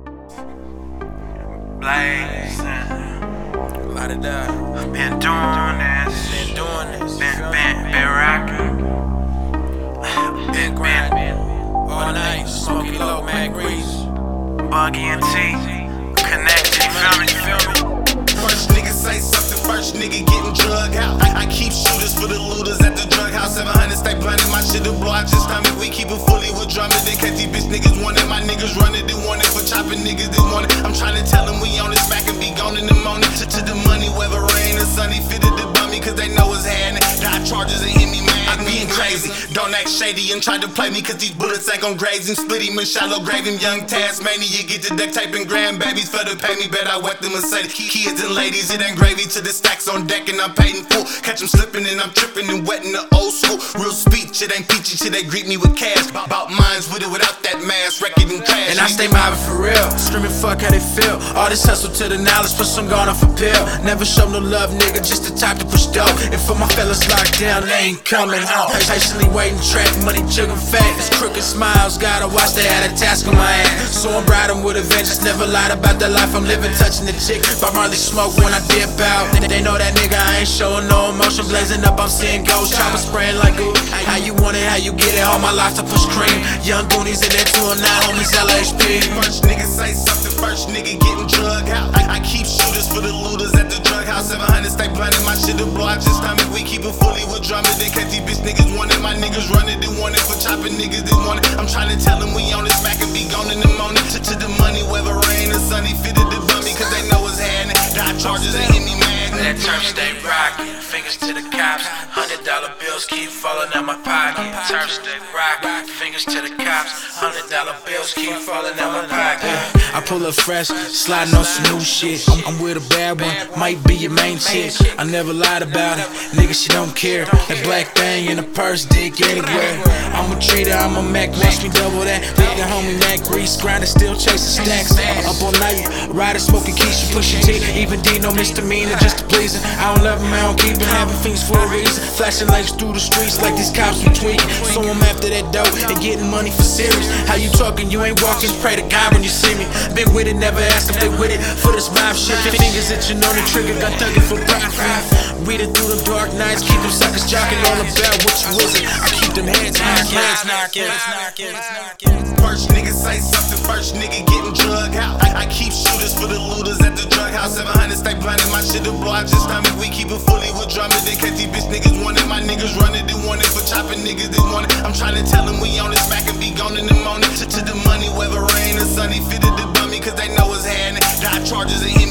Blazing. Light it up. Been doing this. Been rocking. Been grinding. All night. Smoky low, Mac Reese. Buggy and T. Connected, you feel me? First nigga say something, first nigga getting drug out. I keep shooters for the looters at the drug house. 700 stay blunted, my shit'll blow out your stomach. We keep it fully with drummers. In case these bitch niggas want it, my niggas run it. They want it for chopping niggas, they want it. I'm trying to tell them we on it, smack and be gone in the morning. To the money, whether rain or sunny, fitted the bummy, cause they know it's happening. Die charges and hit me, man. I'm being crazy. Don't act shady and try to play me, cause these bullets ain't gon' graze him. Split him and shallow grave him. Young Tasmania, you get the duct tape and grandbabies for to pay me. Bet I wet them and say kids and ladies, it ain't gravy to the stacks on deck and I'm paid in full. Catch them slipping and I'm tripping and wetting the old school. Real speech, it ain't peachy till they greet me with cash. Bout minds with it without that mask, wreck it and crash. And I stay mobbing for real, screaming fuck how they feel. All this hustle to the knowledge, plus I'm gone off a pill. Never show no love, nigga, just the type to push dough. And for my fellas locked down, they ain't coming home. Patiently waiting, track money, jugging fat. It's crooked smiles, gotta watch, they had a task on my ass. So I'm riding with a vengeance, never lied about the life I'm living. Touching the chick, Bob Marley smoke when I dip out. They know that nigga, I ain't showing no emotion. Blazing up, I'm seeing ghosts, chopper spraying like ooh. How you want it, how you get it, all my life to push cream. Young Goonies in there 209, homies LHP. First nigga say something, first nigga getting drug out. I keep shooters for the looters at the drug house. 700 stay blunted, my shit'll blow out your stomach. We keep it fully with drummers. In case these bitch niggas want it, my niggas run it. They want it for chopping niggas, they want it. I'm trying to tell them we on it, smack and be gone in the morning. To the money, whether rain or sunny, fitted the bummy, cause they know it's happening. Die charges and hit me, man. That turf stay rockin', fingers to the cops. $100 bills keep falling out my pocket. Turf stay rockin', fingers to the cops. $100 bills keep falling out my pocket. I pull up fresh, sliding on some new shit. I'm with a bad one, might be your main chick. I never lied about it, nigga, she don't care. That black thing in the purse, dick anywhere. I'm a treater, I'm a Mac, watch me double that. With the homie Mac Reese, grinding, still chasing stacks. Up all night, riding, smoking Keisha, pushing T. Even D, no misdemeanor, just to please it. I don't love him, I don't keep it, having things for a reason. Flashing lights through the streets like these cops be tweaking. So I'm after that dough and getting money for serious. How you talking? You ain't walking, pray to God when you see me. Been with it, never asked if they with it. For this mob shit, fingers itching on the trigger, gun thugging for profit. Reading through them dark nights, keep them suckers jocking on the bell. What you is it? I keep them heads knocking. First nigga say something, first nigga getting drug out. I keep shooters for the looters at the drug house. 700 stay blunted, my shit'll blow out your stomach. We keep it fully with drummers. In case these bitch niggas want it, my niggas run it. They want it for chopping niggas, they want it. I'm trying to tell them we on it, smack and be gone in the morning. To the money, whether rain or sunny, fitted the bummy, cause they know it's happening. Die charges and